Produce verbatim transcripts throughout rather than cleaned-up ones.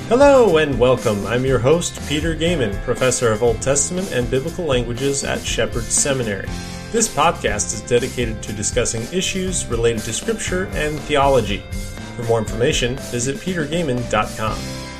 Hello and welcome. I'm your host, Peter Gaiman, Professor of Old Testament and Biblical Languages at Shepherd Seminary. This podcast is dedicated to discussing issues related to Scripture and theology. For more information, visit peter gaiman dot com.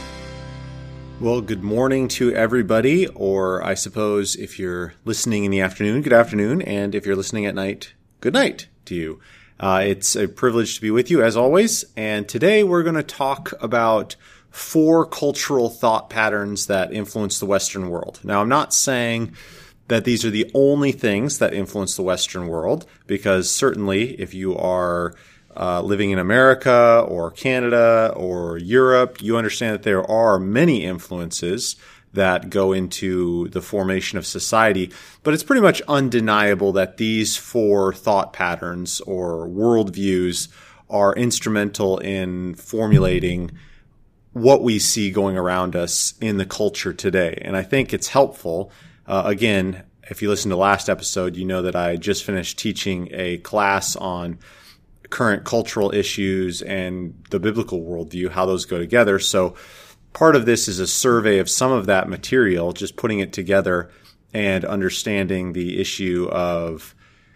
Well, good morning to everybody, or I suppose if you're listening in the afternoon, good afternoon, and if you're listening at night, good night to you. Uh, it's a privilege to be with you as always, and today we're going to talk about four cultural thought patterns that influence the Western world. Now, I'm not saying that these are the only things that influence the Western world, because certainly if you are uh, living in America or Canada or Europe, you understand that there are many influences that go into the formation of society. But it's pretty much undeniable that these four thought patterns or worldviews are instrumental in formulating what we see going around us in the culture today. And I think it's helpful. Uh, again, if you listen to last episode, you know that I just finished teaching a class on current cultural issues and the biblical worldview, how those go together. So part of this is a survey of some of that material, just putting it together and understanding the issue of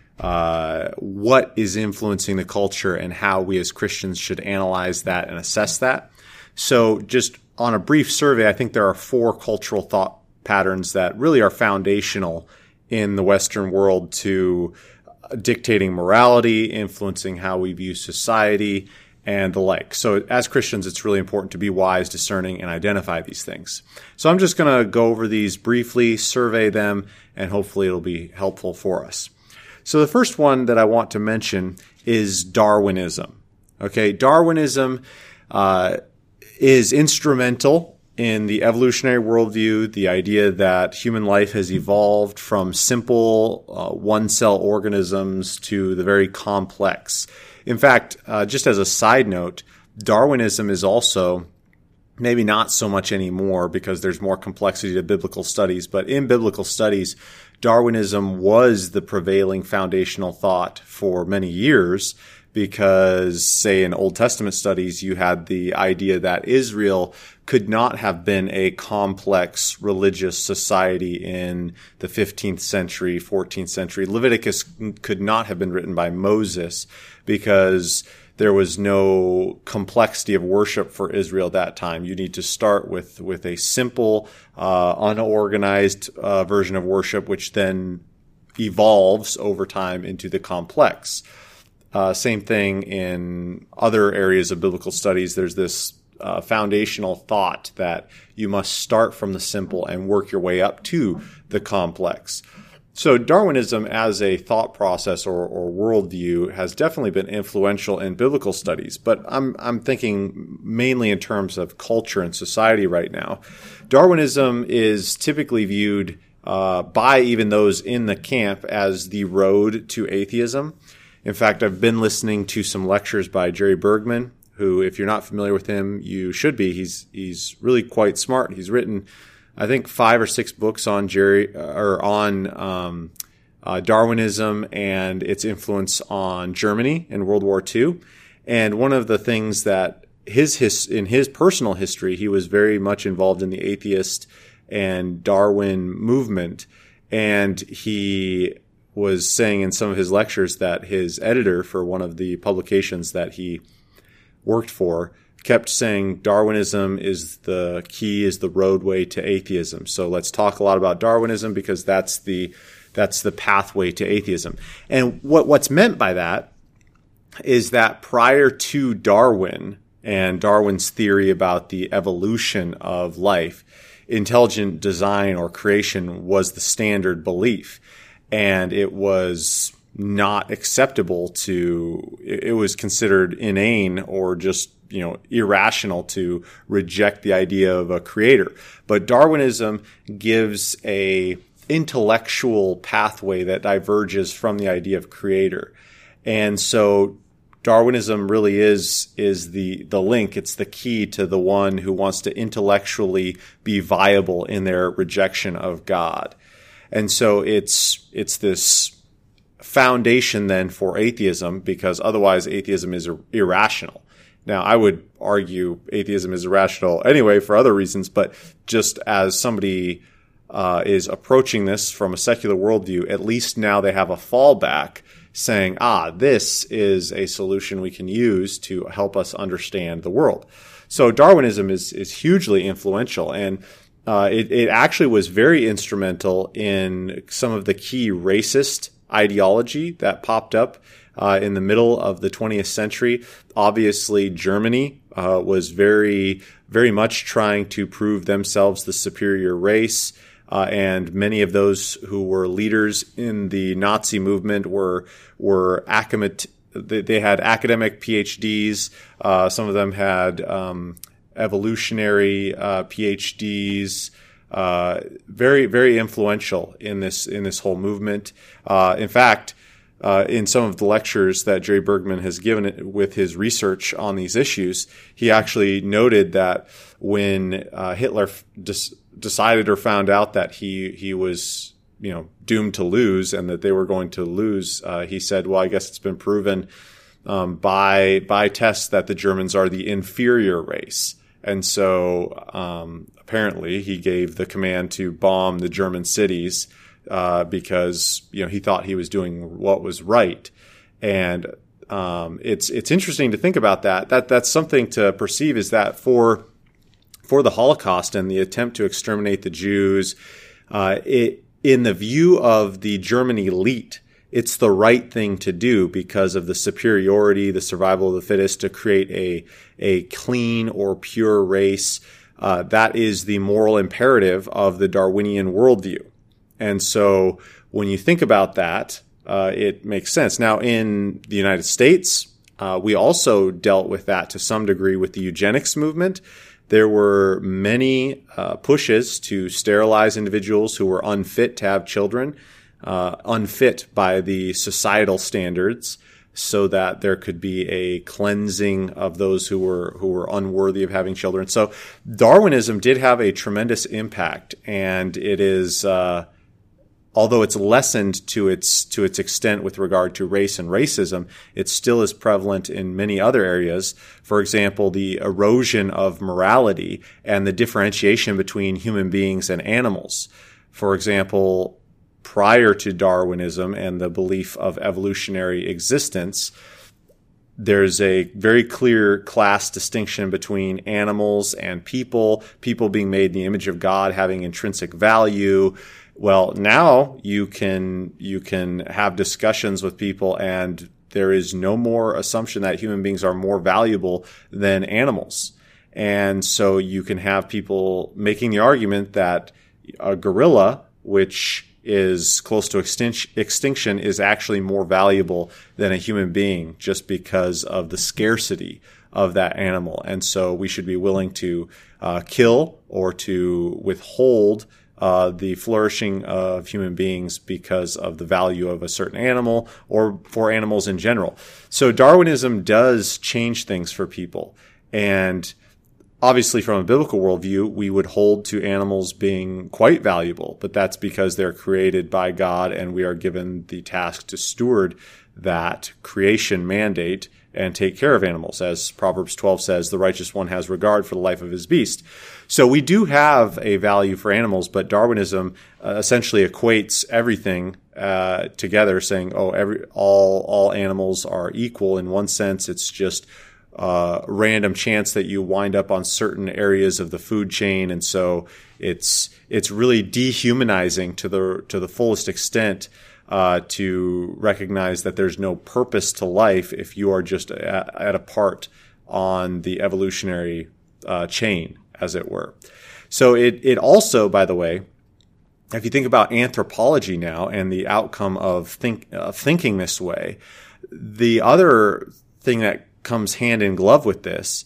uh, what is influencing the culture and how we as Christians should analyze that and assess that. So just on a brief survey, I think there are four cultural thought patterns that really are foundational in the Western world to dictating morality, influencing how we view society, and the like. So as Christians, it's really important to be wise, discerning, and identify these things. So I'm just going to go over these briefly, survey them, and hopefully it'll be helpful for us. So the first one that I want to mention is Darwinism. Okay, Darwinism uh is instrumental in the evolutionary worldview, the idea that human life has evolved from simple uh, one-cell organisms to the very complex. In fact, uh, just as a side note, Darwinism is also maybe not so much anymore because there's more complexity to biblical studies, but in biblical studies, Darwinism was the prevailing foundational thought for many years. Because, say, in Old Testament studies, you had the idea that Israel could not have been a complex religious society in the fifteenth century, fourteenth century. Leviticus could not have been written by Moses because there was no complexity of worship for Israel at that time. You need to start with, with a simple, uh, unorganized uh, version of worship, which then evolves over time into the complex. Uh, same thing in other areas of biblical studies. There's this uh, foundational thought that you must start from the simple and work your way up to the complex. So Darwinism as a thought process or, or worldview has definitely been influential in biblical studies, but I'm I'm thinking mainly in terms of culture and society right now. Darwinism is typically viewed uh, by even those in the camp as the road to atheism. In fact, I've been listening to some lectures by Jerry Bergman, who, if you're not familiar with him, you should be. He's he's really quite smart. He's written, I think, five or six books on Jerry or on um, uh, Darwinism and its influence on Germany in World War Two. And one of the things that his his in his personal history, he was very much involved in the atheist and Darwin movement, and he was saying in some of his lectures that his editor for one of the publications that he worked for kept saying Darwinism is the key, is the roadway to atheism. So let's talk a lot about Darwinism because that's the that's the pathway to atheism. And what what's meant by that is that prior to Darwin and Darwin's theory about the evolution of life, intelligent design or creation was the standard belief. And it was not acceptable to, it was considered inane or just, you know, irrational to reject the idea of a creator. But Darwinism gives a intellectual pathway that diverges from the idea of creator. And so Darwinism really is is the the link. It's the key to the one who wants to intellectually be viable in their rejection of God. And so it's it's this foundation then for atheism, because otherwise atheism is irrational. Now, I would argue atheism is irrational anyway for other reasons, but just as somebody uh, is approaching this from a secular worldview, at least now they have a fallback saying, ah, this is a solution we can use to help us understand the world. So Darwinism is is hugely influential, and uh, it, it actually was very instrumental in some of the key racist ideology that popped up uh, in the middle of the twentieth century. Obviously, Germany uh, was very, very much trying to prove themselves the superior race. Uh, and many of those who were leaders in the Nazi movement were were academic. They had academic P H Ds. Uh, some of them had um, evolutionary uh, P H Ds. Uh, very, very influential in this in this whole movement. Uh, in fact, uh, in some of the lectures that Jerry Bergman has given it with his research on these issues, he actually noted that when uh, Hitler dis- decided or found out that he he was you know doomed to lose and that they were going to lose, uh, he said, "Well, I guess it's been proven um, by by tests that the Germans are the inferior race." And so um, apparently he gave the command to bomb the German cities uh, because you know he thought he was doing what was right. And um, it's it's interesting to think about that. That that's something to perceive, is that for for the Holocaust and the attempt to exterminate the Jews, uh, it, in the view of the German elite, it's the right thing to do because of the superiority, the survival of the fittest, to create a a clean or pure race. Uh, that is the moral imperative of the Darwinian worldview. And so when you think about that, uh, it makes sense. Now, in the United States, uh, we also dealt with that to some degree with the eugenics movement. There were many uh, pushes to sterilize individuals who were unfit to have children. Uh, unfit by the societal standards, so that there could be a cleansing of those who were who were unworthy of having children. So Darwinism did have a tremendous impact, and it is, uh, although it's lessened to its to its extent with regard to race and racism, it still is prevalent in many other areas. For example, the erosion of morality and the differentiation between human beings and animals. For example, prior to Darwinism and the belief of evolutionary existence, there's a very clear class distinction between animals and people, people being made in the image of God, having intrinsic value. Well, now you can you can have discussions with people, and there is no more assumption that human beings are more valuable than animals. And so you can have people making the argument that a gorilla, which is close to extinction, is actually more valuable than a human being just because of the scarcity of that animal. And so we should be willing to uh, kill or to withhold uh, the flourishing of human beings because of the value of a certain animal or for animals in general. So Darwinism does change things for people. And obviously, from a biblical worldview, we would hold to animals being quite valuable, but that's because they're created by God and we are given the task to steward that creation mandate and take care of animals. As Proverbs twelve says, the righteous one has regard for the life of his beast. So we do have a value for animals, but Darwinism uh, essentially equates everything uh, together, saying, oh, every all all animals are equal. In one sense, it's just Uh, random chance that you wind up on certain areas of the food chain, and so it's it's really dehumanizing to the to the fullest extent uh, to recognize that there's no purpose to life if you are just at, at a part on the evolutionary uh, chain, as it were. So it it also, by the way, if you think about anthropology now and the outcome of think uh, thinking this way, the other thing that comes hand in glove with this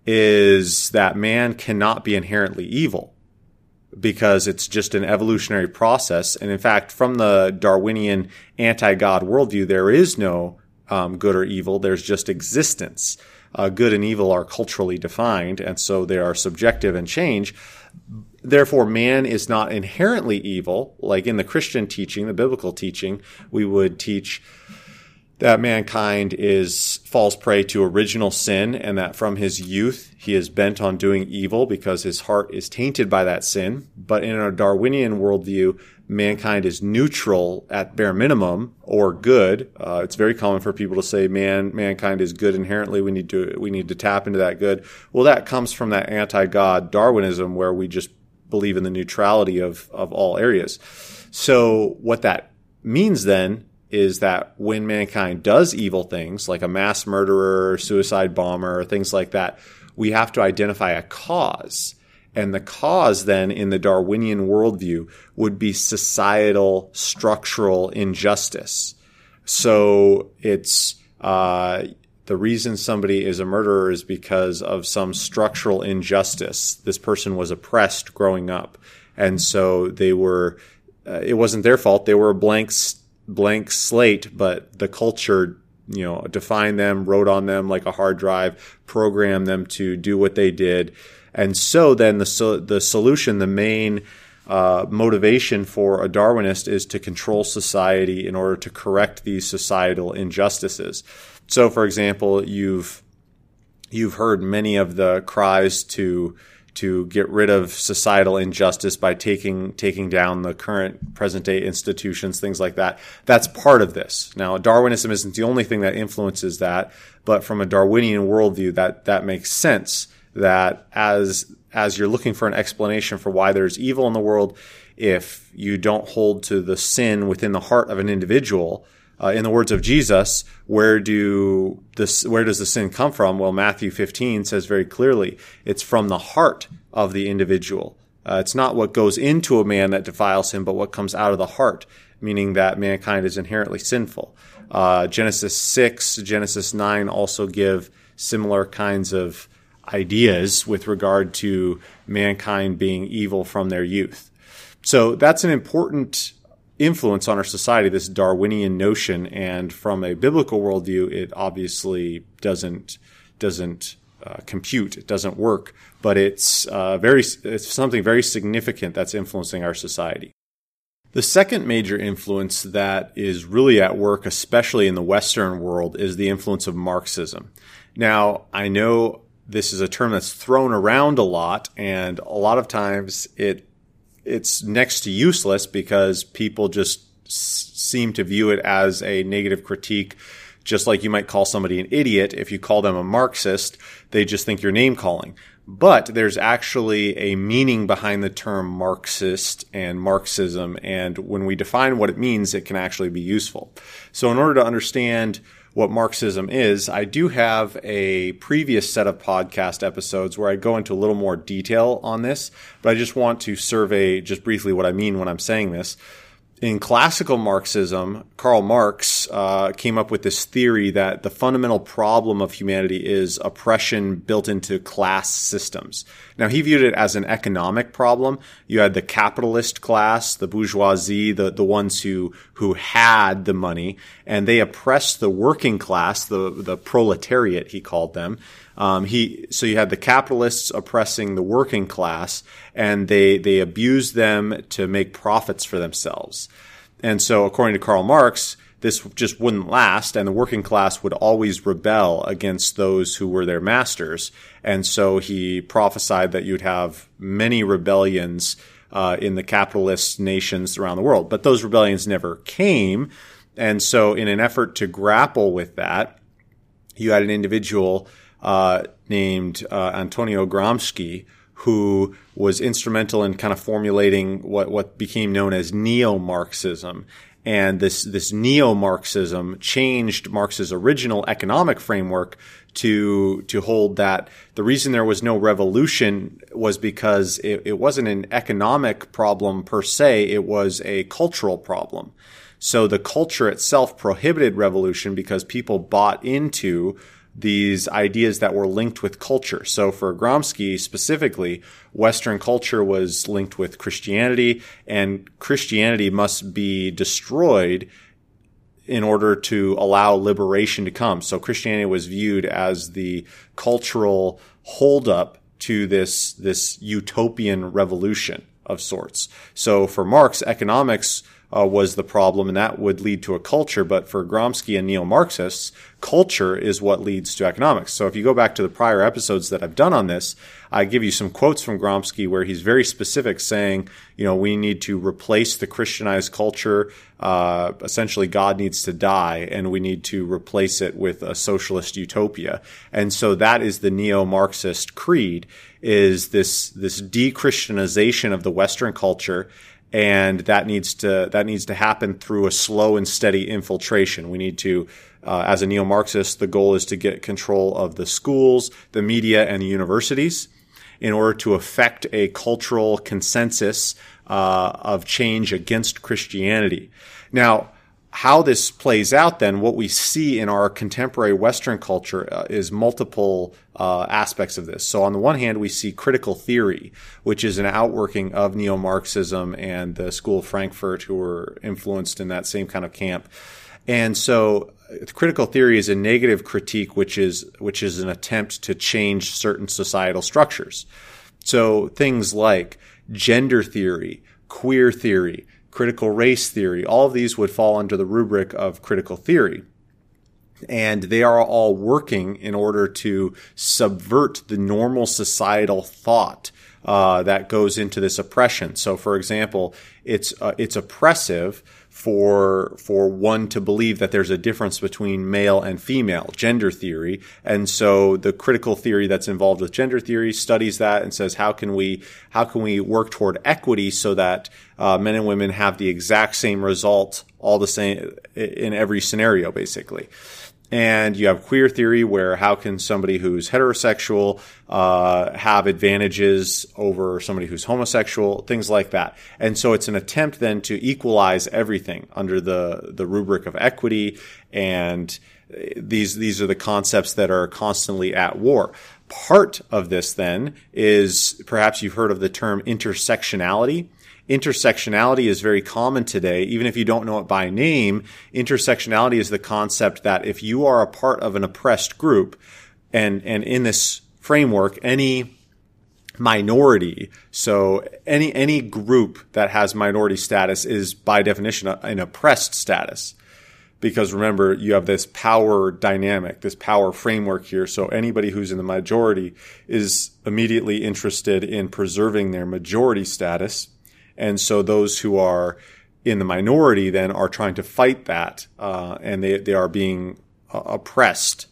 is that man cannot be inherently evil because it's just an evolutionary process. And in fact, from the Darwinian anti-God worldview, there is no um, good or evil. There's just existence. Uh, good and evil are culturally defined, and so they are subjective and change. Therefore, man is not inherently evil. Like in the Christian teaching, the biblical teaching, we would teach that mankind is falls prey to original sin, and that from his youth he is bent on doing evil because his heart is tainted by that sin. But in a Darwinian worldview, mankind is neutral at bare minimum or good. Uh, it's very common for people to say man mankind is good inherently. We need to we need to tap into that good. Well, that comes from that anti-God Darwinism where we just believe in the neutrality of of all areas. So what that means then is that when mankind does evil things like a mass murderer, suicide bomber, things like that, we have to identify a cause. And the cause then in the Darwinian worldview would be societal structural injustice. So it's uh, the reason somebody is a murderer is because of some structural injustice. This person was oppressed growing up. And so they were, uh, it wasn't their fault. They were a blank blank slate, but the culture, you know, defined them, wrote on them like a hard drive, programmed them to do what they did. And so then the so, the solution, the main uh, motivation for a Darwinist is to control society in order to correct these societal injustices. So, for example, you've you've heard many of the cries to to get rid of societal injustice by taking taking down the current present day institutions, things like that. That's part of this. Now, Darwinism isn't the only thing that influences that, but from a Darwinian worldview, that that makes sense. That as as you're looking for an explanation for why there's evil in the world, if you don't hold to the sin within the heart of an individual, uh, in the words of Jesus, where do this where does the sin come from? Well, Matthew fifteen says very clearly, it's from the heart of the individual. Uh, it's not what goes into a man that defiles him, but what comes out of the heart, meaning that mankind is inherently sinful. Uh, Genesis six, Genesis nine also give similar kinds of ideas with regard to mankind being evil from their youth. So that's an important influence on our society, this Darwinian notion. And from a biblical worldview, it obviously doesn't doesn't uh, compute. It doesn't work. But it's uh, very it's something very significant that's influencing our society. The second major influence that is really at work, especially in the Western world, is the influence of Marxism. Now, I know this is a term that's thrown around a lot, and a lot of times it it's next to useless because people just s- seem to view it as a negative critique, just like you might call somebody an idiot. If you call them a Marxist, they just think you're name-calling. But there's actually a meaning behind the term Marxist and Marxism, and when we define what it means, it can actually be useful. So in order to understand what Marxism is, I do have a previous set of podcast episodes where I go into a little more detail on this, but I just want to survey just briefly what I mean when I'm saying this. In classical Marxism, Karl Marx uh, came up with this theory that the fundamental problem of humanity is oppression built into class systems. Now, he viewed it as an economic problem. You had the capitalist class, the bourgeoisie, the, the ones who, who had the money, and they oppressed the working class, the, the proletariat, he called them. Um, he, so you had the capitalists oppressing the working class, and they, they abused them to make profits for themselves. And so according to Karl Marx, this just wouldn't last, and the working class would always rebel against those who were their masters. And so he prophesied that you'd have many rebellions uh, in the capitalist nations around the world. But those rebellions never came. And so in an effort to grapple with that, you had an individual Uh, named uh, Antonio Gramsci, who was instrumental in kind of formulating what, what became known as neo-Marxism. And this, this neo-Marxism changed Marx's original economic framework to, to hold that the reason there was no revolution was because it, it wasn't an economic problem per se, it was a cultural problem. So the culture itself prohibited revolution because people bought into these ideas that were linked with culture. So for Gramsci specifically, Western culture was linked with Christianity, and Christianity must be destroyed in order to allow liberation to come. So Christianity was viewed as the cultural holdup to this, this utopian revolution of sorts. So for Marx, economics uh, was the problem, and that would lead to a culture. But for Gramsci and neo-Marxists, culture is what leads to economics. So if you go back to the prior episodes that I've done on this, I give you some quotes from Gramsci where he's very specific, saying, you know, we need to replace the Christianized culture. Uh, essentially, God needs to die, and we need to replace it with a socialist utopia. And so that is the neo-Marxist creed, is this this de-Christianization of the Western culture. And that needs to that needs to happen through a slow and steady infiltration. We need to, uh, as a neo-Marxist, the goal is to get control of the schools, the media, and the universities in order to affect a cultural consensus uh, of change against Christianity. Now, how this plays out then, what we see in our contemporary Western culture uh, is multiple uh, aspects of this. So on the one hand, we see critical theory, which is an outworking of neo-Marxism and the School of Frankfurt, who were influenced in that same kind of camp. And so critical theory is a negative critique, which is which is an attempt to change certain societal structures. So things like gender theory, queer theory, critical race theory, all of these would fall under the rubric of critical theory. And they are all working in order to subvert the normal societal thought uh, that goes into this oppression. So, for example, it's uh, it's oppressive for for one to believe that there's a difference between male and female, gender theory. And so the critical theory that's involved with gender theory studies that and says, how can we how can we work toward equity so that uh, men and women have the exact same result, all the same in every scenario, basically. And you have queer theory, where how can somebody who's heterosexual uh, have advantages over somebody who's homosexual, things like that. And so it's an attempt then to equalize everything under the, the rubric of equity. And these these are the concepts that are constantly at war. Part of this then is, perhaps you've heard of the term intersectionality. Intersectionality is very common today. Even if you don't know it by name, intersectionality is the concept that if you are a part of an oppressed group, and, and in this framework, any minority, so any, any group that has minority status is by definition an oppressed status. Because remember, you have this power dynamic, this power framework here. So anybody who's in the majority is immediately interested in preserving their majority status. And so those who are in the minority then are trying to fight that, uh, and they, they are being uh, oppressed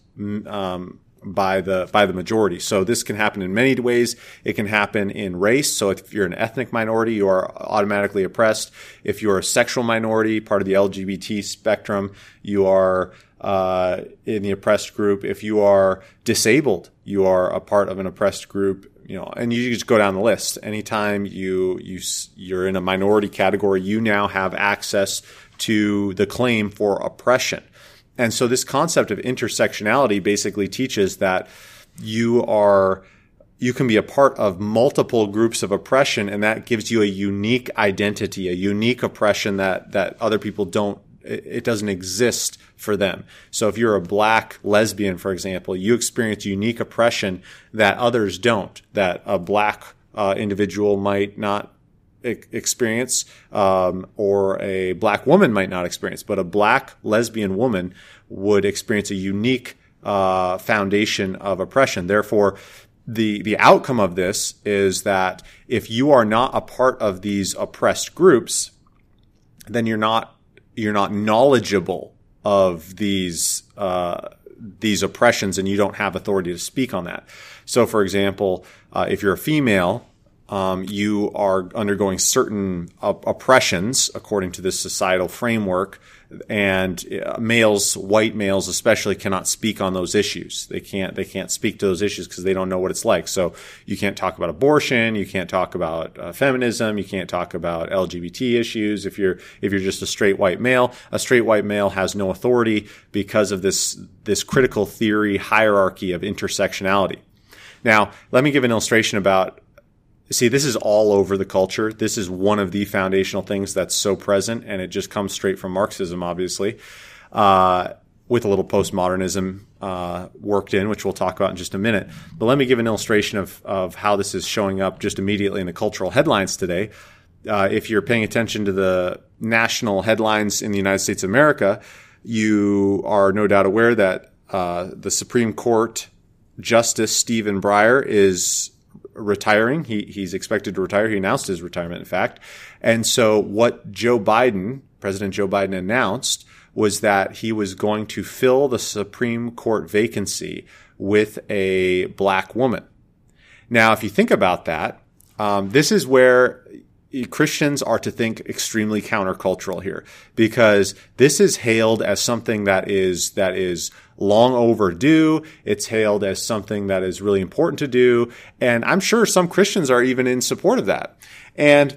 um, by the by the majority. So this can happen in many ways. It can happen in race. So if you're an ethnic minority, you are automatically oppressed. If you're a sexual minority, part of the L G B T spectrum, you are uh, in the oppressed group. If you are disabled, you are a part of an oppressed group. You know, and you just go down the list. Anytime you you you're in a minority category, you now have access to the claim for oppression. And so this concept of intersectionality basically teaches that you are you can be a part of multiple groups of oppression, and that gives you a unique identity, a unique oppression that that other people don't. It doesn't exist for them. So if you're a black lesbian, for example, you experience unique oppression that others don't, that a black uh, individual might not e- experience, um, or a black woman might not experience. But a black lesbian woman would experience a unique uh, foundation of oppression. Therefore, the the outcome of this is that if you are not a part of these oppressed groups, then you're not you're not knowledgeable of these uh, these oppressions, and you don't have authority to speak on that. So, for example, uh, if you're a female, um, you are undergoing certain op- oppressions according to this societal framework, and uh, males, white males especially, cannot speak on those issues. They can't they can't speak to those issues because they don't know what it's like. So you can't talk about abortion, you can't talk about uh, feminism, you can't talk about L G B T issues. If you're if you're just a straight white male, a straight white male has no authority because of this this critical theory hierarchy of intersectionality. Now, let me give an illustration about. See, this is all over the culture. This is one of the foundational things that's so present, and it just comes straight from Marxism, obviously, uh, with a little postmodernism uh, worked in, which we'll talk about in just a minute. But let me give an illustration of, of how this is showing up just immediately in the cultural headlines today. uh, if you're paying attention to the national headlines in the United States of America, you are no doubt aware that uh, the Supreme Court Justice Stephen Breyer is retiring. He he's expected to retire. He announced his retirement, in fact. And so what Joe Biden, President Joe Biden, announced was that he was going to fill the Supreme Court vacancy with a black woman. Now, if you think about that, um, this is where Christians are to think extremely countercultural here, because this is hailed as something that is that is long overdue. It's hailed as something that is really important to do, and I'm sure some Christians are even in support of that. And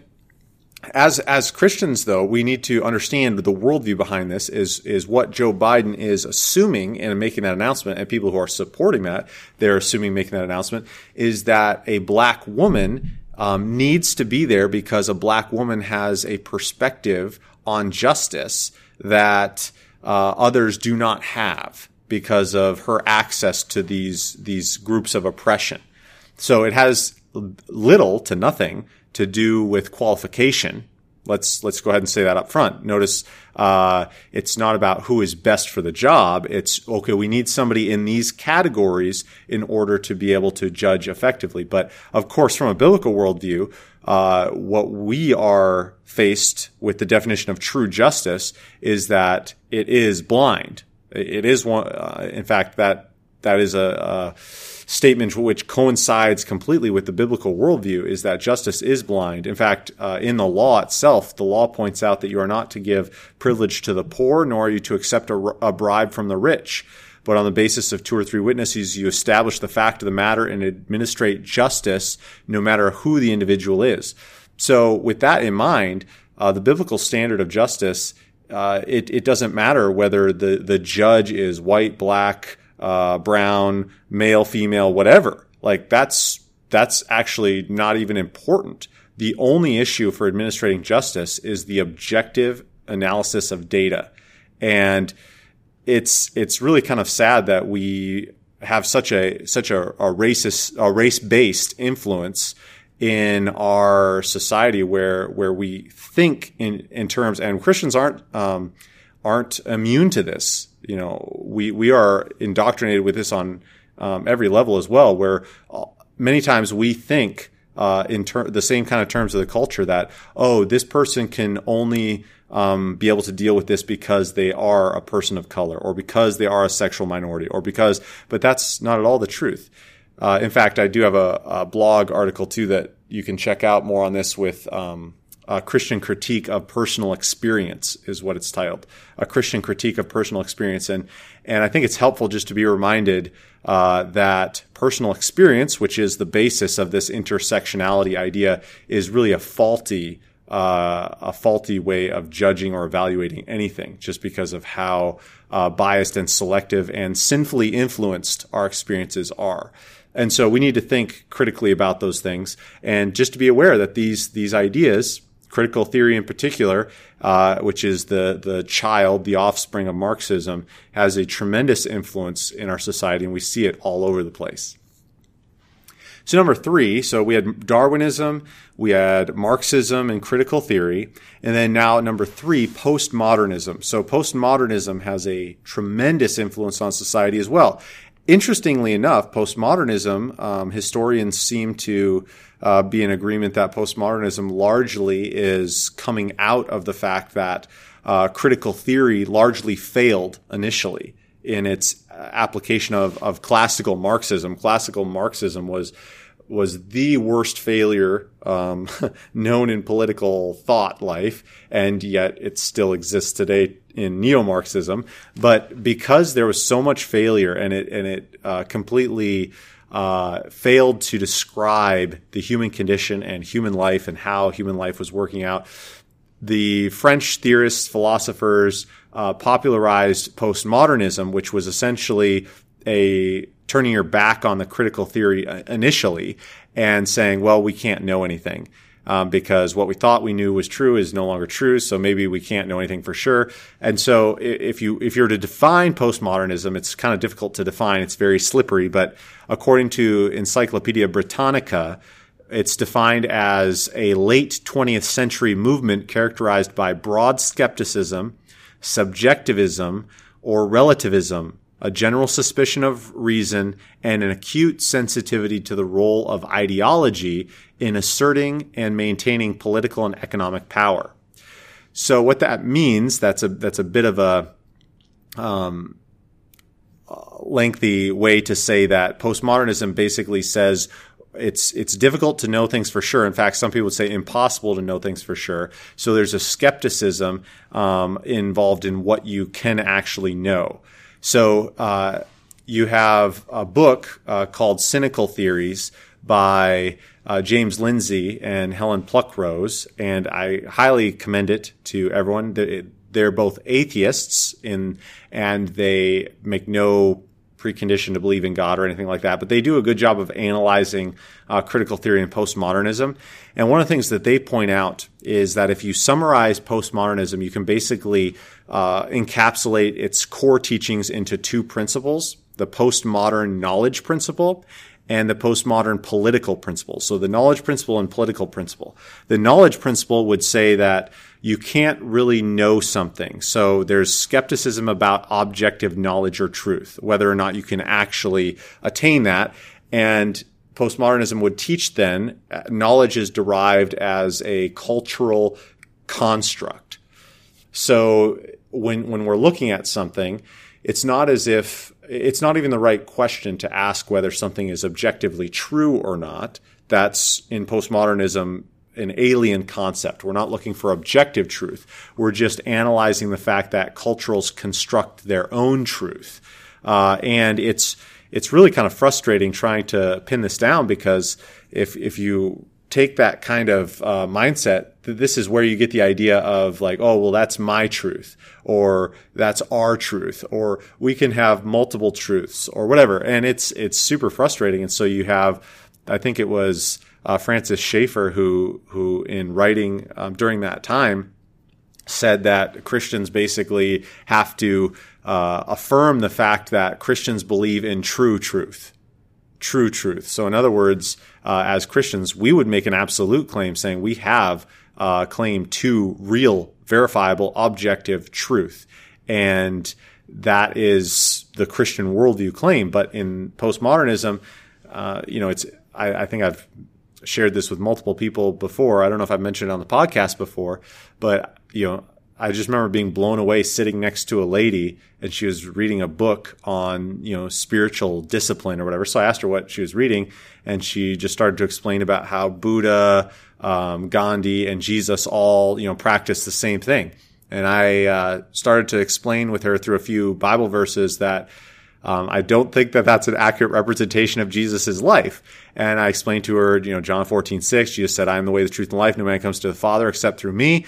as as Christians, though, we need to understand the worldview behind this is is what Joe Biden is assuming in making that announcement, and people who are supporting that, they're assuming making that announcement, is that a black woman Um, needs to be there because a black woman has a perspective on justice that uh, others do not have because of her access to these these groups of oppression. So it has little to nothing to do with qualification. Let's let's go ahead and say that up front. Notice uh, it's not about who is best for the job. It's, okay, we need somebody in these categories in order to be able to judge effectively. But, of course, from a biblical worldview, uh, what we are faced with the definition of true justice is that it is blind. It is one. Uh, in fact, that that is a, a statement which coincides completely with the biblical worldview, is that justice is blind. In fact, uh, in the law itself, the law points out that you are not to give privilege to the poor, nor are you to accept a, a bribe from the rich. But on the basis of two or three witnesses, you establish the fact of the matter and administrate justice no matter who the individual is. So with that in mind, uh, the biblical standard of justice, uh, it, it doesn't matter whether the, the judge is white, black, Uh, brown, male, female, whatever. Like that's, that's actually not even important. The only issue for administrating justice is the objective analysis of data. And it's, it's really kind of sad that we have such a, such a, a racist, a race-based influence in our society where, where we think in, in terms, and Christians aren't, um, aren't immune to this. You know, we, we are indoctrinated with this on um, every level as well, where many times we think uh, in ter- the same kind of terms of the culture that, oh, this person can only um, be able to deal with this because they are a person of color or because they are a sexual minority or because, but that's not at all the truth. Uh, in fact, I do have a, a blog article too that you can check out more on this with um, A Christian Critique of Personal Experience is what it's titled. A Christian Critique of Personal Experience. And, and I think it's helpful just to be reminded uh, that personal experience, which is the basis of this intersectionality idea, is really a faulty, uh, a faulty way of judging or evaluating anything just because of how uh, biased and selective and sinfully influenced our experiences are. And so we need to think critically about those things and just to be aware that these, these ideas, critical theory in particular, uh, which is the, the child, the offspring of Marxism, has a tremendous influence in our society, and we see it all over the place. So number three, so we had Darwinism, we had Marxism and critical theory, and then now number three, postmodernism. So postmodernism has a tremendous influence on society as well. Interestingly enough, postmodernism, um, historians seem to uh, be in agreement that postmodernism largely is coming out of the fact that uh, critical theory largely failed initially in its application of, of classical Marxism. Classical Marxism was was the worst failure um, known in political thought life, and yet it still exists today in neo-Marxism. But because there was so much failure and it and it uh, completely uh, failed to describe the human condition and human life and how human life was working out, the French theorists, philosophers uh, popularized postmodernism, which was essentially a turning your back on the critical theory initially and saying, well, we can't know anything um, because what we thought we knew was true is no longer true. So maybe we can't know anything for sure. And so if you, if you're to define postmodernism, it's kind of difficult to define. It's very slippery, but according to Encyclopedia Britannica, It's defined as a late twentieth century movement characterized by broad skepticism, subjectivism, or relativism, a general suspicion of reason, and an acute sensitivity to the role of ideology in asserting and maintaining political and economic power. So what that means, that's a that's a bit of a um, lengthy way to say that postmodernism basically says it's it's difficult to know things for sure. In fact, some people would say impossible to know things for sure. So there's a skepticism um, involved in what you can actually know. So uh, you have a book uh, called Cynical Theories by uh, James Lindsay and Helen Pluckrose, and I highly commend it to everyone. They're both atheists, in, and they make no precondition to believe in God or anything like that, but they do a good job of analyzing uh, critical theory and postmodernism. And one of the things that they point out is that if you summarize postmodernism, you can basically uh, encapsulate its core teachings into two principles: the postmodern knowledge principle and the postmodern political principle. So the knowledge principle and political principle. The knowledge principle would say that you can't really know something. So there's skepticism about objective knowledge or truth, whether or not you can actually attain that. And postmodernism would teach then knowledge is derived as a cultural construct. So when when we're looking at something, it's not as if it's not even the right question to ask whether something is objectively true or not. That's, in postmodernism, an alien concept. We're not looking for objective truth. We're just analyzing the fact that cultures construct their own truth. Uh, and it's it's really kind of frustrating trying to pin this down, because if if you take that kind of uh, mindset, this is where you get the idea of like, oh, well, that's my truth, or that's our truth, or we can have multiple truths, or whatever. And it's it's super frustrating. And so you have, I think it was uh, Francis Schaeffer who who in writing um, during that time said that Christians basically have to uh, affirm the fact that Christians believe in true truth. True truth. So in other words, uh, as Christians, we would make an absolute claim saying we have uh, claim to real, verifiable, objective truth. And that is the Christian worldview claim. But in postmodernism, uh, you know, it's, I, I think I've shared this with multiple people before. I don't know if I've mentioned it on the podcast before, but, you know, I just remember being blown away sitting next to a lady, and she was reading a book on, you know, spiritual discipline or whatever. So I asked her what she was reading, and she just started to explain about how Buddha, um, Gandhi, and Jesus all, you know, practice the same thing. And I uh, started to explain with her through a few Bible verses that um, I don't think that that's an accurate representation of Jesus's life. And I explained to her, you know, John fourteen six, Jesus said, "I am the way, the truth, and life. No man comes to the Father except through me."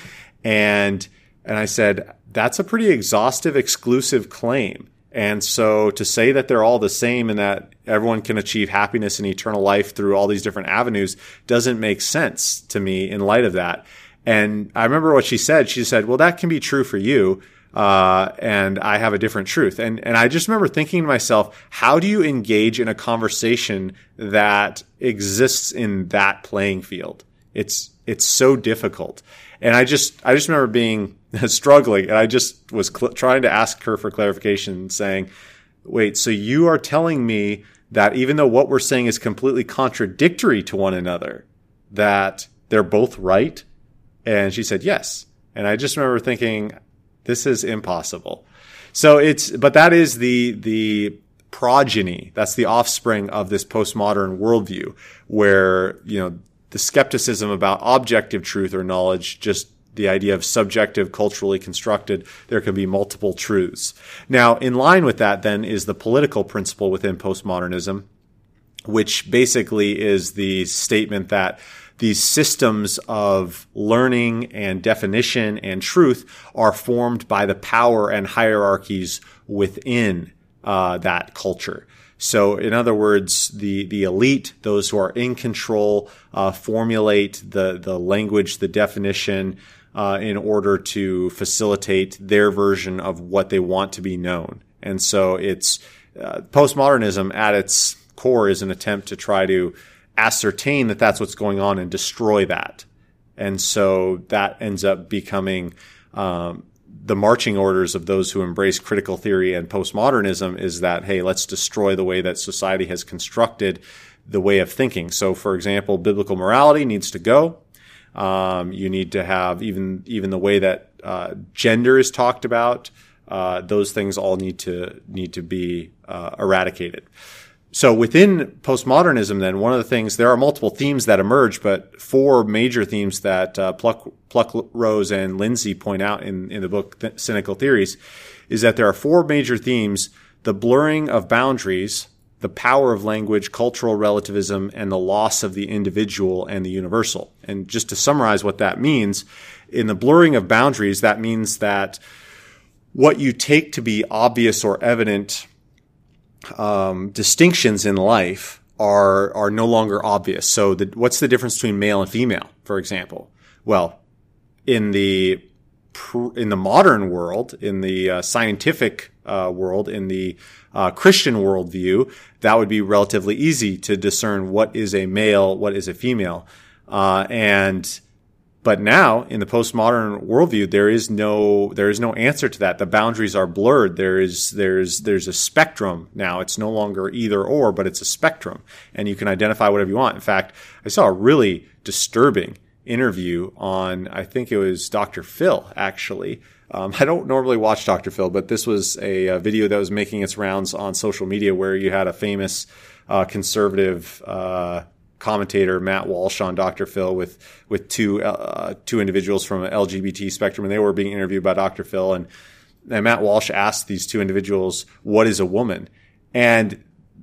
And And I said, that's a pretty exhaustive, exclusive claim. And so to say that they're all the same and that everyone can achieve happiness and eternal life through all these different avenues doesn't make sense to me in light of that. And I remember what she said. She said, well, that can be true for you. Uh, and I have a different truth. And, and I just remember thinking to myself, how do you engage in a conversation that exists in that playing field? It's, it's so difficult. And I just, I just remember being struggling, and I just was cl- trying to ask her for clarification, saying, wait, so you are telling me that even though what we're saying is completely contradictory to one another, that they're both right? And she said, yes. And I just remember thinking, this is impossible. So it's, but that is the, the progeny. That's the offspring of this postmodern worldview where, you know, the skepticism about objective truth or knowledge, just the idea of subjective, culturally constructed, there can be multiple truths. Now, in line with that, then, is the political principle within postmodernism, which basically is the statement that these systems of learning and definition and truth are formed by the power and hierarchies within uh, that culture. So, in other words, the, the elite, those who are in control, uh, formulate the, the language, the definition, uh, in order to facilitate their version of what they want to be known. And so it's, uh, postmodernism at its core is an attempt to try to ascertain that that's what's going on and destroy that. And so that ends up becoming um, the marching orders of those who embrace critical theory and postmodernism is that, hey, let's destroy the way that society has constructed the way of thinking. So, for example, biblical morality needs to go. Um, you need to have even even the way that uh, gender is talked about. Uh, those things all need to need to be uh, eradicated. So within postmodernism, then, one of the things, there are multiple themes that emerge, but four major themes that uh, Pluck, Pluckrose and Lindsay point out in, in the book Th- Cynical Theories is that there are four major themes: the blurring of boundaries, the power of language, cultural relativism, and the loss of the individual and the universal. And just to summarize what that means, in the blurring of boundaries, that means that what you take to be obvious or evident um, distinctions in life are are no longer obvious. So the, what's the difference between male and female, for example? Well, in the in the modern world, in the uh, scientific uh, world, in the uh, Christian worldview, that would be relatively easy to discern what is a male, what is a female. Uh, and but now in the postmodern worldview, there is no there is no answer to that. The boundaries are blurred. There is there's there's a spectrum now. It's no longer either or, but it's a spectrum, and you can identify whatever you want. In fact, I saw a really disturbing interview on, I think it was Doctor Phil, actually. Um, I don't normally watch Doctor Phil, but this was a, a video that was making its rounds on social media where you had a famous uh, conservative uh, commentator, Matt Walsh, on Doctor Phil with with two uh, two individuals from an L G B T spectrum, and they were being interviewed by Doctor Phil. And, and Matt Walsh asked these two individuals, "What is a woman?" And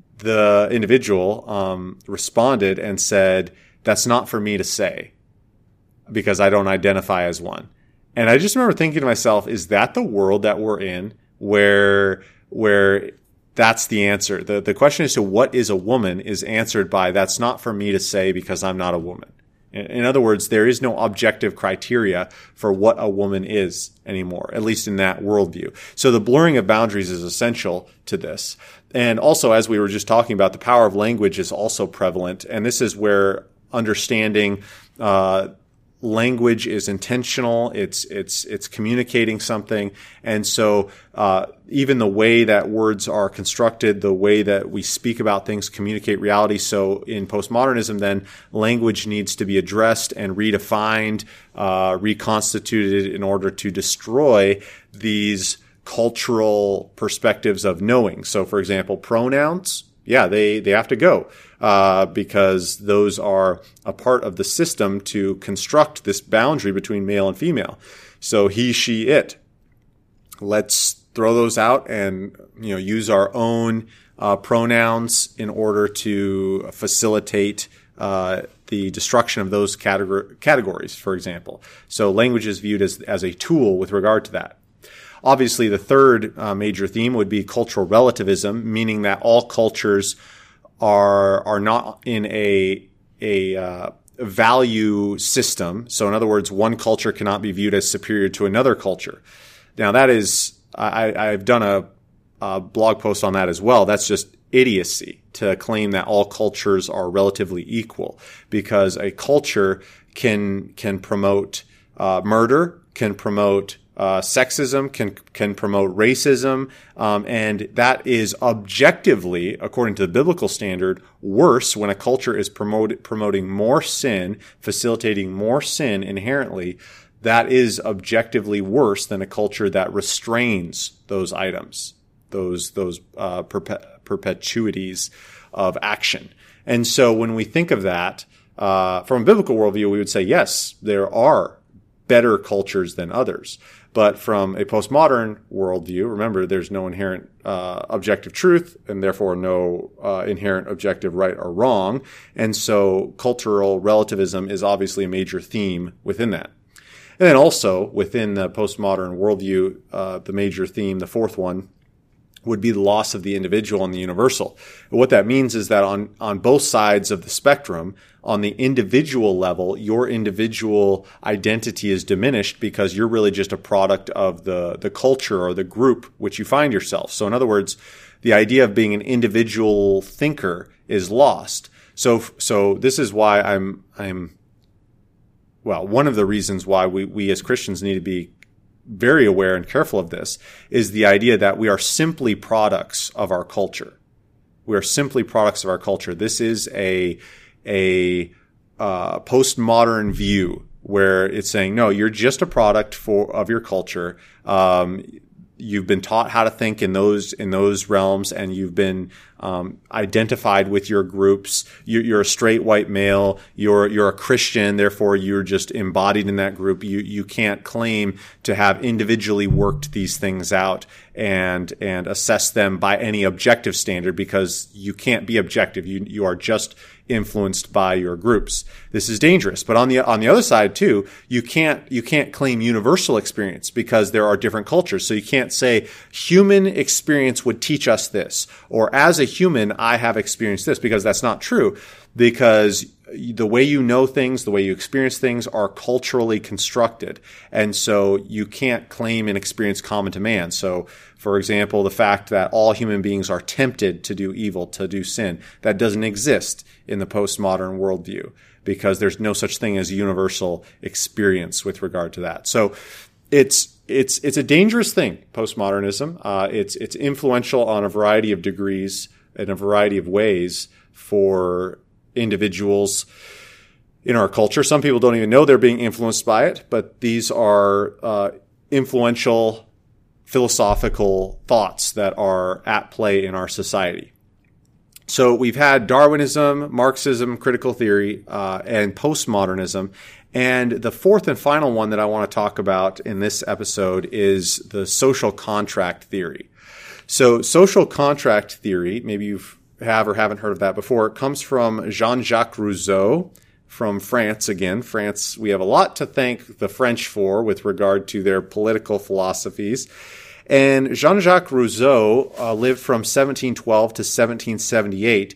the individual um, responded and said, "That's not for me to say, because I don't identify as one." And I just remember thinking to myself, is that the world that we're in where, where that's the answer? The, the question as to what is a woman is answered by, that's not for me to say because I'm not a woman. In, in other words, there is no objective criteria for what a woman is anymore, at least in that worldview. So the blurring of boundaries is essential to this. And also, as we were just talking about, the power of language is also prevalent. And this is where understanding, uh, language is intentional. It's, it's, it's communicating something. And so, uh, even the way that words are constructed, the way that we speak about things communicate reality. So in postmodernism, then language needs to be addressed and redefined, uh, reconstituted in order to destroy these cultural perspectives of knowing. So for example, pronouns, yeah, they, they have to go, uh, because those are a part of the system to construct this boundary between male and female. So he, she, it. Let's throw those out and, you know, use our own, uh, pronouns in order to facilitate, uh, the destruction of those categor- categories, for example. So language is viewed as, as a tool with regard to that. Obviously, the third uh, major theme would be cultural relativism, meaning that all cultures are are not in a a uh, value system. So, in other words, one culture cannot be viewed as superior to another culture. Now, that is, I, I've done a, a blog post on that as well. That's just idiocy to claim that all cultures are relatively equal, because a culture can can promote uh, murder, can promote Uh, sexism, can can promote racism, um, and that is objectively, according to the biblical standard, worse when a culture is promote, promoting more sin, facilitating more sin inherently. That is objectively worse than a culture that restrains those items, those those uh, perpe- perpetuities of action. And so when we think of that uh, from a biblical worldview, we would say, yes, there are better cultures than others. But from a postmodern worldview, remember, there's no inherent uh, objective truth, and therefore no uh, inherent objective right or wrong. And so cultural relativism is obviously a major theme within that. And then also within the postmodern worldview, uh, the major theme, the fourth one, would be the loss of the individual and the universal. And what that means is that on, on both sides of the spectrum, on the individual level, your individual identity is diminished because you're really just a product of the, the culture or the group which you find yourself. So in other words, the idea of being an individual thinker is lost. So, so this is why I'm, I'm, well, one of the reasons why we, we as Christians need to be very aware and careful of this is the idea that we are simply products of our culture. We are simply products of our culture. This is a, a, uh, postmodern view where it's saying, no, you're just a product for, of your culture. Um, You've been taught how to think in those in those realms, and you've been um, identified with your groups. You're, you're a straight white male. You're you're a Christian, therefore you're just embodied in that group. You you can't claim to have individually worked these things out and and assess them by any objective standard, because you can't be objective. You you are just influenced by your groups. This is dangerous. But on the on the other side too, you can't you can't claim universal experience, because there are different cultures. So you can't say human experience would teach us this, or as a human I have experienced this, because that's not true. Because the way you know things, the way you experience things are culturally constructed. And so you can't claim an experience common to man. So, for example, the fact that all human beings are tempted to do evil, to do sin, that doesn't exist in the postmodern worldview, because there's no such thing as a universal experience with regard to that. So it's it's it's a dangerous thing, postmodernism. Uh, it's it's influential on a variety of degrees in a variety of ways for individuals in our culture. Some people don't even know they're being influenced by it, but these are uh, influential philosophical thoughts that are at play in our society. So we've had Darwinism, Marxism, critical theory, uh, and postmodernism. And the fourth and final one that I want to talk about in this episode is the social contract theory. So social contract theory, maybe you've have or haven't heard of that before. It comes from Jean-Jacques Rousseau from France. Again, France, we have a lot to thank the French for with regard to their political philosophies. And Jean-Jacques Rousseau uh, lived from seventeen twelve to seventeen seventy-eight.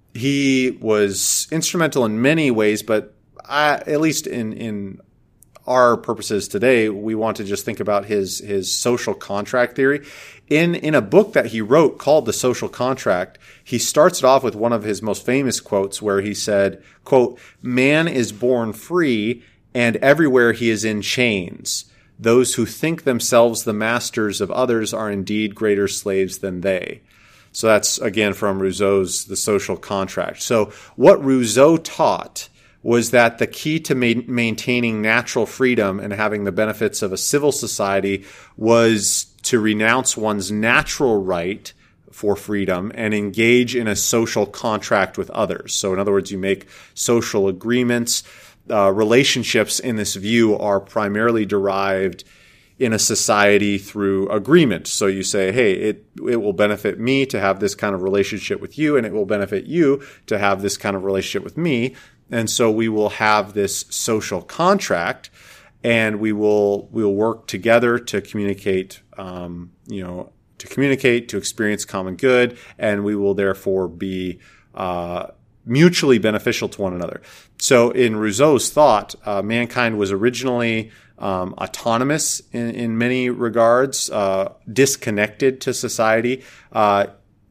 He was instrumental in many ways, but I, at least in, in our purposes today, we want to just think about his, his social contract theory. In, in a book that he wrote called The Social Contract, he starts it off with one of his most famous quotes where he said, quote, "Man is born free, and everywhere he is in chains. Those who think themselves the masters of others are indeed greater slaves than they." So that's, again, from Rousseau's The Social Contract. So what Rousseau taught was that the key to ma- maintaining natural freedom and having the benefits of a civil society was to renounce one's natural right for freedom and engage in a social contract with others. So in other words, you make social agreements. Uh, relationships in this view are primarily derived in a society through agreement. So you say, hey, it it will benefit me to have this kind of relationship with you, and it will benefit you to have this kind of relationship with me. And so we will have this social contract, and we will we will work together to communicate, um, you know, to communicate, to experience common good, and we will therefore be uh, mutually beneficial to one another. So in Rousseau's thought, uh, mankind was originally um, autonomous in, in many regards, uh, disconnected to society. Uh,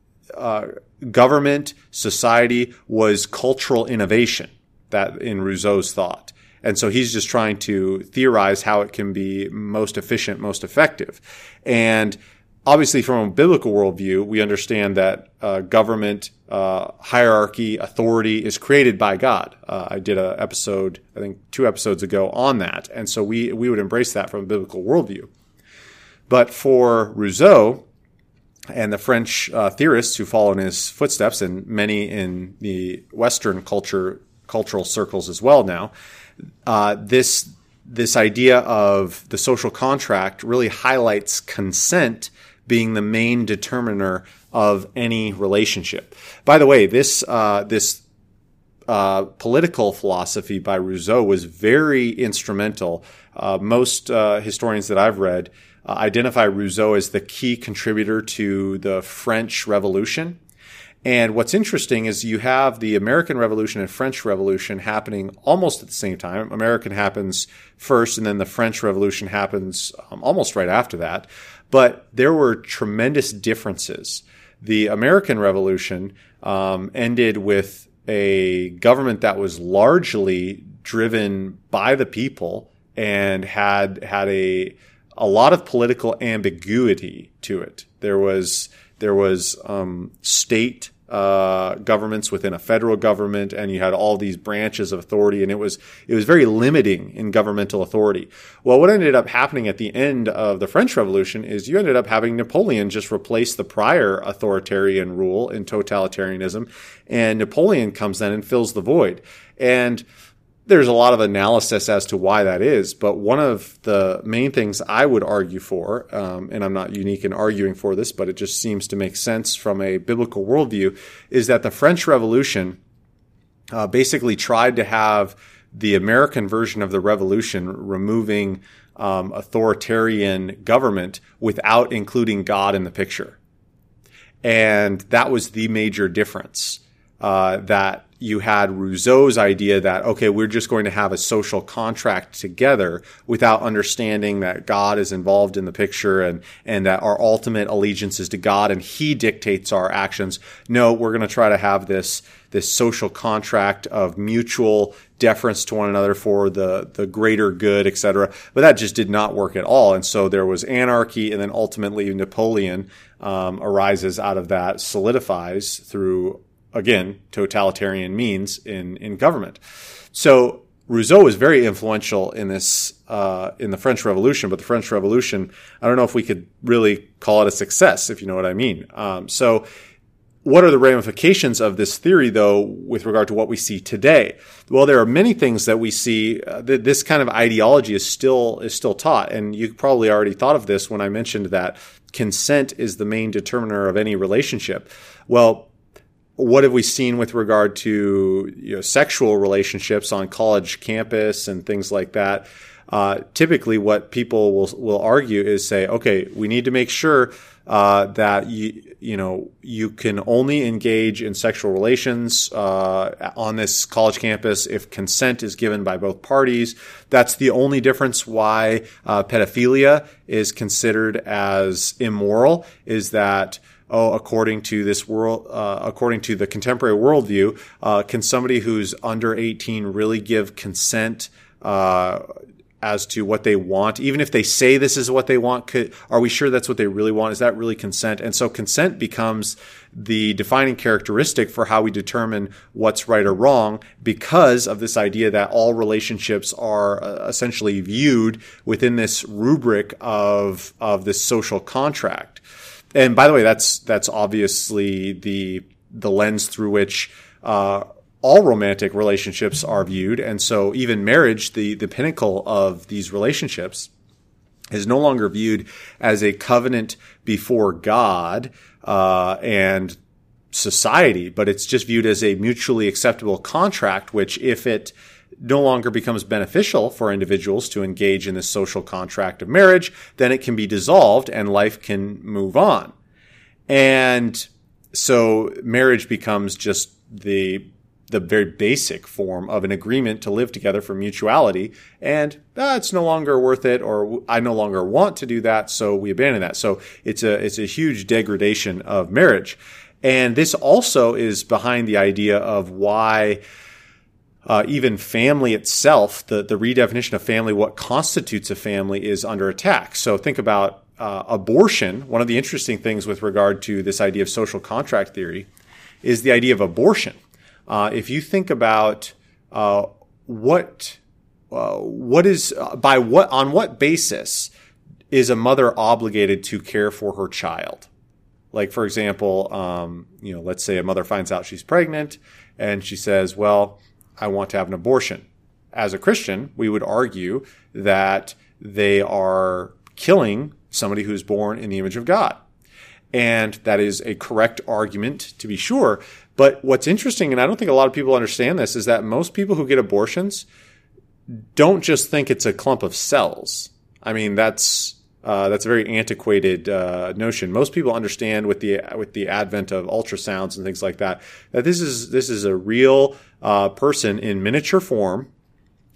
uh, government, society was cultural innovation. That in Rousseau's thought. And so he's just trying to theorize how it can be most efficient, most effective. And obviously from a biblical worldview, we understand that uh, government, uh, hierarchy, authority is created by God. Uh, I did an episode, I think two episodes ago on that. And so we, we would embrace that from a biblical worldview. But for Rousseau and the French uh, theorists who follow in his footsteps, and many in the Western culture cultural circles as well now, uh, this this idea of the social contract really highlights consent being the main determiner of any relationship. By the way, this uh, this uh, political philosophy by Rousseau was very instrumental. Uh, most uh, historians that I've read uh, identify Rousseau as the key contributor to the French Revolution. And what's interesting is you have the American Revolution and French Revolution happening almost at the same time. American happens first, and then the French Revolution happens um, almost right after that. But there were tremendous differences. The American Revolution um, ended with a government that was largely driven by the people and had had a a lot of political ambiguity to it. There was there was um, state uh, governments within a federal government, and you had all these branches of authority, and it was it was very limiting in governmental authority. Well, what ended up happening at the end of the French Revolution is you ended up having Napoleon just replace the prior authoritarian rule in totalitarianism, and Napoleon comes in and fills the void. And there's a lot of analysis as to why that is, but one of the main things I would argue for, um, and I'm not unique in arguing for this, but it just seems to make sense from a biblical worldview, is that the French Revolution uh, basically tried to have the American version of the revolution removing um, authoritarian government without including God in the picture. And that was the major difference, uh, that you had Rousseau's idea that, okay, we're just going to have a social contract together without understanding that God is involved in the picture and, and that our ultimate allegiance is to God and he dictates our actions. No, we're going to try to have this, this social contract of mutual deference to one another for the, the greater good, et cetera. But that just did not work at all. And so there was anarchy, and then ultimately Napoleon um, arises out of that, solidifies through, again, totalitarian means in, in government. So Rousseau was very influential in this, uh, in the French Revolution, but the French Revolution, I don't know if we could really call it a success, if you know what I mean. Um, so what are the ramifications of this theory, though, with regard to what we see today? Well, there are many things that we see. Uh, th- this kind of ideology is still, is still taught. And you probably already thought of this when I mentioned that consent is the main determiner of any relationship. Well, what have we seen with regard to, you know, sexual relationships on college campus and things like that? Uh, typically, what people will will argue is say, okay, we need to make sure uh, that you you know you can only engage in sexual relations uh, on this college campus if consent is given by both parties. That's the only difference why uh, pedophilia is considered as immoral, is that, oh, according to this world, uh, according to the contemporary worldview, uh, can somebody who's under eighteen really give consent uh, as to what they want? Even if they say this is what they want, could, are we sure that's what they really want? Is that really consent? And so consent becomes the defining characteristic for how we determine what's right or wrong, because of this idea that all relationships are uh, essentially viewed within this rubric of of this social contract. And by the way, that's that's obviously the the lens through which uh, all romantic relationships are viewed. And so even marriage, the, the pinnacle of these relationships, is no longer viewed as a covenant before God uh, and society, but it's just viewed as a mutually acceptable contract, which, if it no longer becomes beneficial for individuals to engage in this social contract of marriage, then it can be dissolved and life can move on. And so marriage becomes just the the very basic form of an agreement to live together for mutuality, and uh, it's no longer worth it, or I no longer want to do that, so we abandon that. So it's a it's a huge degradation of marriage. And this also is behind the idea of why Uh, even family itself, the, the redefinition of family, what constitutes a family, is under attack. So think about uh, abortion. One of the interesting things with regard to this idea of social contract theory is the idea of abortion. Uh, if you think about uh, what uh, what is uh, by what on what basis is a mother obligated to care for her child? Like, for example, um, you know, let's say a mother finds out she's pregnant and she says, well, I want to have an abortion. As a Christian, we would argue that they are killing somebody who's born in the image of God. And that is a correct argument, to be sure. But what's interesting, and I don't think a lot of people understand this, is that most people who get abortions don't just think it's a clump of cells. I mean, that's uh, that's a very antiquated uh, notion. Most people understand with the with the advent of ultrasounds and things like that, that this is this is a real uh, person in miniature form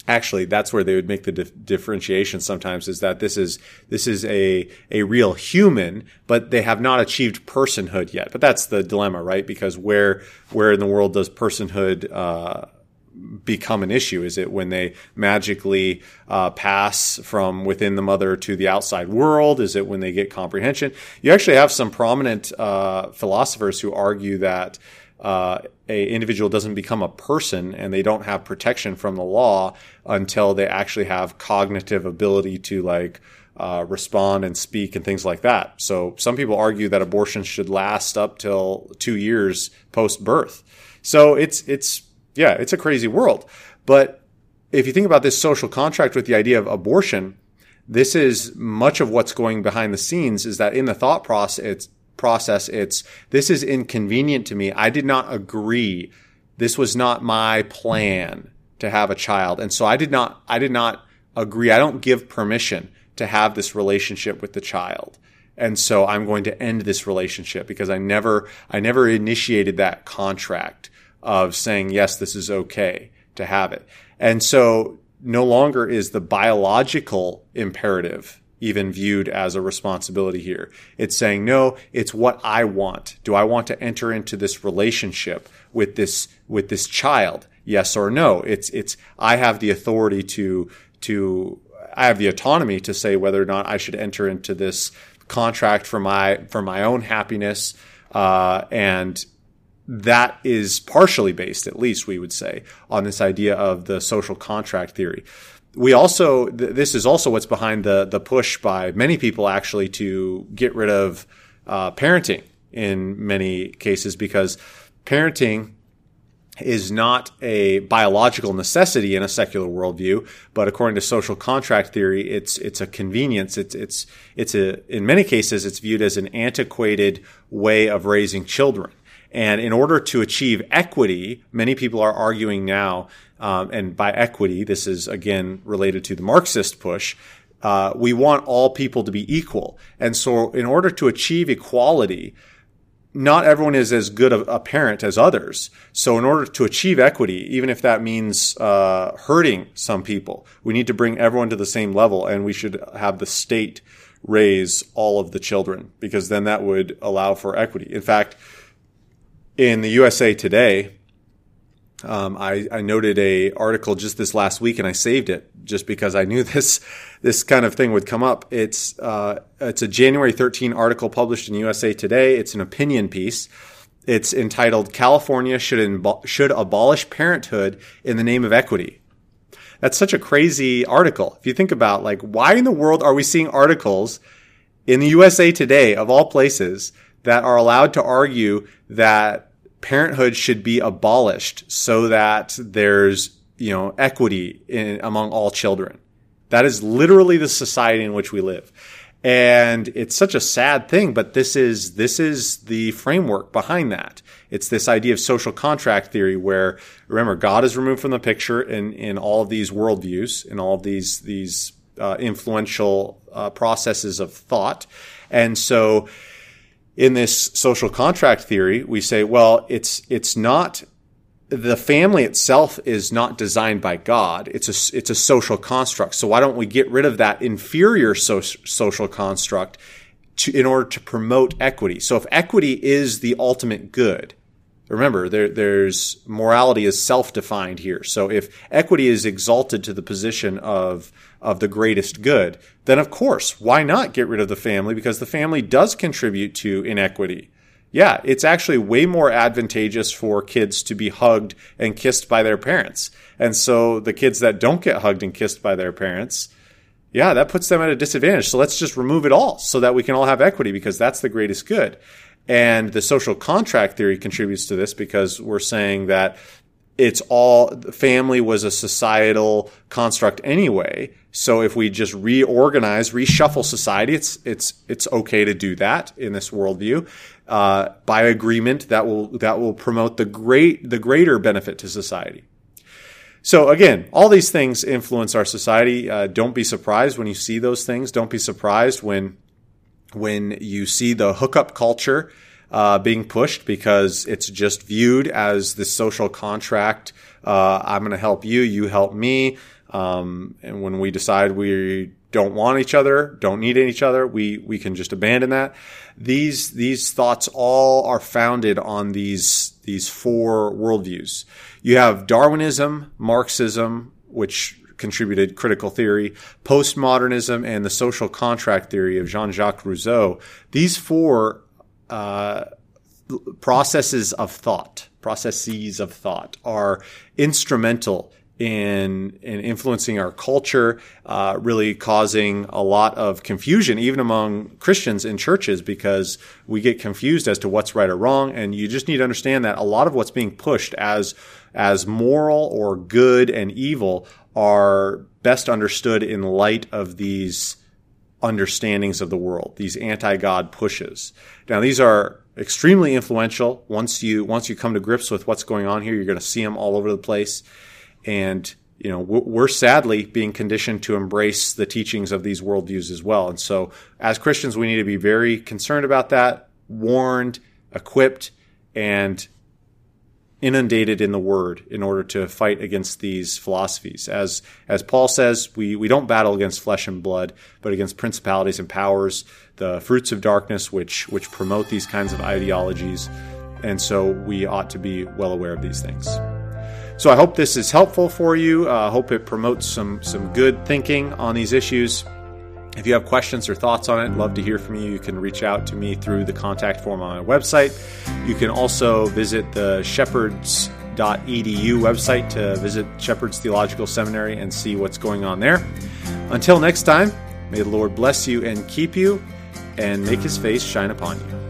actually, that's where they would make the dif- differentiation sometimes, is that this is, this is a, a real human, but they have not achieved personhood yet. But that's the dilemma, right? Because where, where in the world does personhood, uh, become an issue? Is it when they magically uh, pass from within the mother to the outside world? Is it when they get comprehension? You actually have some prominent uh, philosophers who argue that uh, a individual doesn't become a person and they don't have protection from the law until they actually have cognitive ability to like uh, respond and speak and things like that. So some people argue that abortion should last up till two years post-birth. So it's it's Yeah, it's a crazy world. But if you think about this social contract with the idea of abortion, this is much of what's going behind the scenes, is that in the thought process, it's, process, it's this is inconvenient to me. I did not agree. This was not my plan to have a child. And so I did not, I did not agree. I don't give permission to have this relationship with the child. And so I'm going to end this relationship because I never, I never initiated that contract of saying, yes, this is okay to have it. And so no longer is the biological imperative even viewed as a responsibility here. It's saying, no, it's what I want. Do I want to enter into this relationship with this, with this child? Yes or no? It's, it's, I have the authority to, to, I have the autonomy to say whether or not I should enter into this contract for my, for my own happiness, uh, and, that is partially based, at least we would say, on this idea of the social contract theory. We also, th- this is also what's behind the the push by many people actually to get rid of uh, parenting in many cases, because parenting is not a biological necessity in a secular worldview, but according to social contract theory, it's it's a convenience. It's it's it's a in many cases it's viewed as an antiquated way of raising children. And in order to achieve equity, many people are arguing now, um, and by equity, this is again related to the Marxist push, uh, we want all people to be equal. And so in order to achieve equality, not everyone is as good a parent as others. So in order to achieve equity, even if that means uh, hurting some people, we need to bring everyone to the same level, and we should have the state raise all of the children, because then that would allow for equity. In fact, in the U S A Today, um, I, I noted a article just this last week, and I saved it just because I knew this this kind of thing would come up. It's uh, it's a January thirteenth article published in U S A Today. It's an opinion piece. It's entitled "California should imbo- should abolish parenthood in the name of equity." That's such a crazy article. If you think about, like, why in the world are we seeing articles in the U S A Today, of all places, that are allowed to argue that parenthood should be abolished so that there's, you know, equity in, among all children? That is literally the society in which we live. And it's such a sad thing, but this is, this is the framework behind that. It's this idea of social contract theory where, remember, God is removed from the picture in, in all of these worldviews, in all of these, these, uh, influential, uh, processes of thought. And so, in this social contract theory, we say, well, it's it's not, the family itself is not designed by God. It's a it's a social construct. So why don't we get rid of that inferior so, social construct to, in order to promote equity? So if equity is the ultimate good, remember, there there's morality is self-defined here. So if equity is exalted to the position of of the greatest good, then of course, why not get rid of the family? Because the family does contribute to inequity. Yeah, it's actually way more advantageous for kids to be hugged and kissed by their parents. And so the kids that don't get hugged and kissed by their parents, yeah, that puts them at a disadvantage. So let's just remove it all so that we can all have equity, because that's the greatest good. And the social contract theory contributes to this, because we're saying that it's all, family was a societal construct anyway. So if we just reorganize, reshuffle society, it's it's it's okay to do that in this worldview. Uh, by agreement, that will that will promote the great the greater benefit to society. So again, all these things influence our society. Uh, don't be surprised when you see those things. Don't be surprised when when you see the hookup culture uh, being pushed because it's just viewed as this social contract. Uh, I'm going to help you, you help me. Um, and when we decide we don't want each other, don't need each other, we, we can just abandon that. These, these thoughts all are founded on these, these four worldviews. You have Darwinism, Marxism, which contributed critical theory, postmodernism, and the social contract theory of Jean-Jacques Rousseau. These four, uh, processes of thought, processes of thought are instrumental in in influencing our culture, uh, really causing a lot of confusion, even among Christians in churches, because we get confused as to what's right or wrong. And you just need to understand that a lot of what's being pushed as as moral or good and evil are best understood in light of these understandings of the world, these anti-God pushes. Now, these are extremely influential. Once you once you come to grips with what's going on here, you're going to see them all over the place. And, you know, we're sadly being conditioned to embrace the teachings of these worldviews as well. And so as Christians, we need to be very concerned about that, warned, equipped, and inundated in the Word in order to fight against these philosophies. As as Paul says, we, we don't battle against flesh and blood, but against principalities and powers, the fruits of darkness, which which promote these kinds of ideologies. And so we ought to be well aware of these things. So I hope this is helpful for you. I uh, hope it promotes some some good thinking on these issues. If you have questions or thoughts on it, I'd love to hear from you. You can reach out to me through the contact form on my website. You can also visit the shepherds dot e d u website to visit Shepherds Theological Seminary and see what's going on there. Until next time, may the Lord bless you and keep you and make his face shine upon you.